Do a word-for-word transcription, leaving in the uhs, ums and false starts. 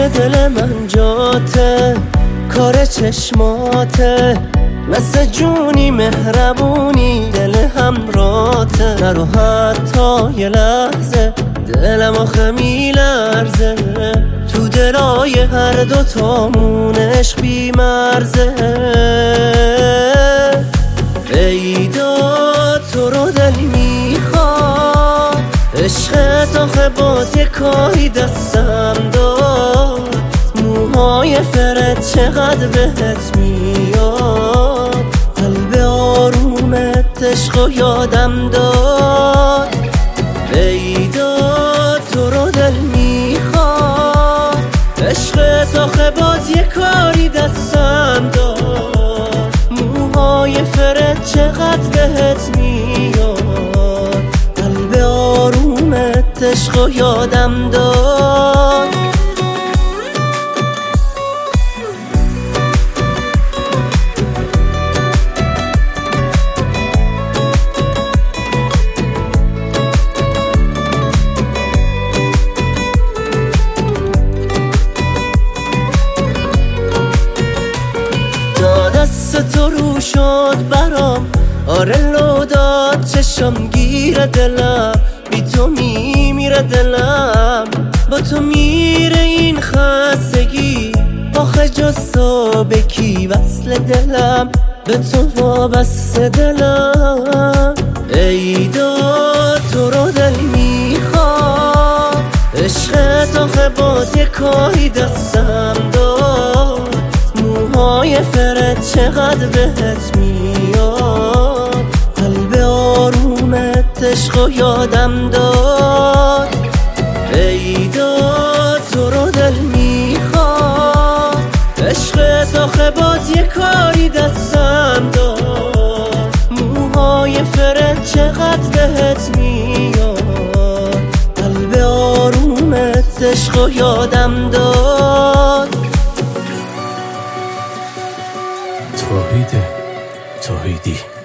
دل من جاته، کار چشماته، مثل جونی مهربونی دل همراته. نرو حتی یه لحظه دلم آخه میلرزه، تو دلای هر دو تامون عشق بی مرزه. پیدا تو رو دل میخواد، عشقت آخه باز یه کاری دستم داد. موهای فرت چقدر بهت میاد، قلب آرومت عشق و یادم داد. پیدا تو رو دل میخواد، عشقت آخه باز یه کاری دستم داد. موهای فرت چقدر بهت میاد، قلب آرومت عشق و یادم داد. دست تو رو شد برام، آره لو داد چشم گیر دلم، بی تو میمیره دلم، با تو میره این خستگی. آخه جز تو به کی وصل دلم، به تو وابسته دلم. ایدا تو رو دل میخواد، عشقت آخه باز یه کاری دستم داد. موهای فرت چقدر بهت میاد، قلب آرومت عشق و یادم داد. پیدا تو رو دل میخواد، عشقت آخه باز یه کاری دستم داد. موهای فرت چقدر بهت میاد، قلب آرومت عشق و یادم داد. توحید توحیدی